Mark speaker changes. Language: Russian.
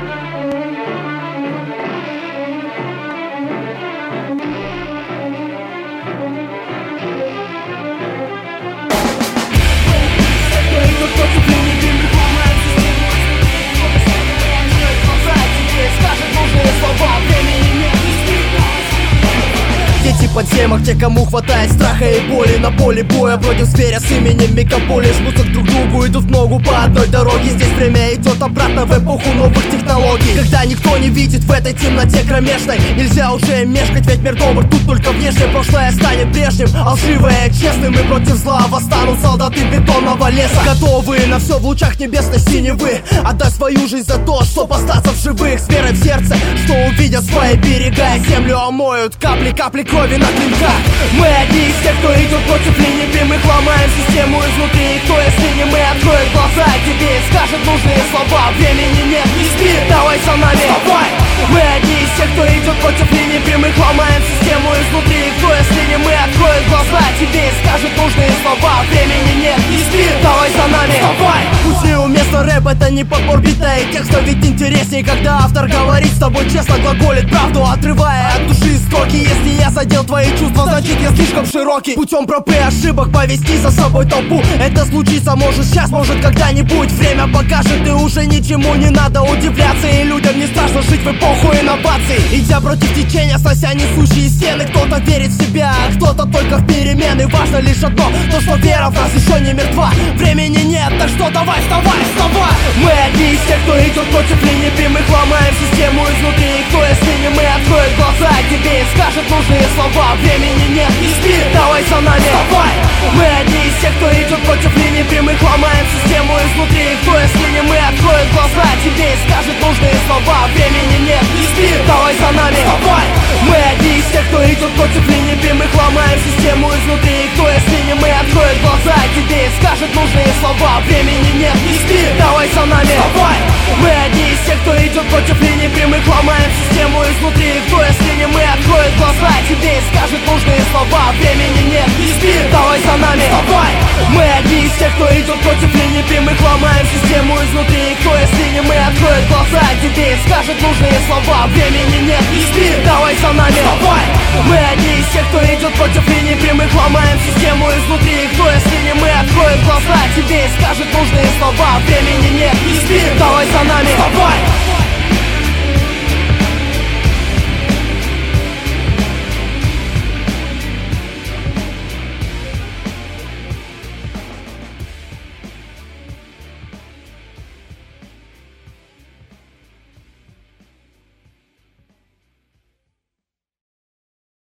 Speaker 1: Дети подземок, те, кому хватает страха и боли на поле боя против зверя с именем Мегаполис. Жмутся друг к другу, идут в ногу по одной дороге. Здесь время идет обратно в эпоху новых технологий, когда никто не видит в этой темноте кромешной. Нельзя уже мешкать, ведь мир добр тут только внешне. Прошлое станет прежним, а лживое честным. И против зла восстанут солдаты бетонного леса, готовые на все в лучах небесной синевы. Отдай свою жизнь за то, чтоб остаться в живых, с верой в сердце, что увидят свои берега и землю омоют капли крови на клинках. Мы одни из тех, кто идет против линий прямых, ломаем систему изнутри. И кто, если не мы, откроет глаза тебе и скажет нужные слова. Времени нет, не спи, давай за нами, давай. Мы одни из тех, кто идет против линий прямых, ломаем систему изнутри. И кто, если не мы, откроет глаза тебе и скажет нужные слова. Времени нет, не спи, давай за нами, давай. Пусть неуместно рэп, это не подбор бита и текста, ведь интереснее, когда автор говорит с тобой честно, глаголит правду, отрывая от души строки. Если я задел твои чувства, значит я слишком широкий. Путем проб и ошибок повести за собой толпу. Это случится, может сейчас, может когда-нибудь. Время покажет, и уже ничему не надо удивляться. И людям не страшно жить в эпоху инноваций, идя против течения, снося несущие стены. Кто-то верит в себя, а кто-то только в перемены. Важно лишь одно, то что вера в нас еще не мертва. Времени нет, так что давай, вставай, вставай. Мы одни из тех, кто идет против линий прямых, ломаем систему изнутри. И кто, если не мы, откроет глаза тебе и скажет нужные слова. Времени нет, не спи, давай за нами, вставай. Мы одни из тех, кто идет против линий прямых, ломаем систему изнутри. И кто, если не мы, откроет глаза тебе и скажет нужные слова. Времени нет, не спи, давай за нами, вставай. Мы одни из тех, кто идет против линий прямых, ломаем систему изнутри. И кто, если не мы, откроет глаза тебе и скажет нужные слова. Времени нет, не спи, давай за нами, вставай. Мы одни из тех, кто идет против линий прямых, ломаем систему изнутри. И кто, если не мы, откроет глаза тебе и скажет нужные слова. Времени нет, не спи, давай за нами, вставай. Мы одни из тех, кто идет против линий прямых, ломаем систему изнутри. И кто, если не мы, откроет глаза тебе и скажет нужные слова. Времени нет, не спи, давай за нами, вставай. Мы одни из тех, кто идет против линий прямых, ломаем систему изнутри. И кто, если не мы, откроет глаза тебе и скажет нужные слова. Времени нет, не спи, давай за нами, вставай.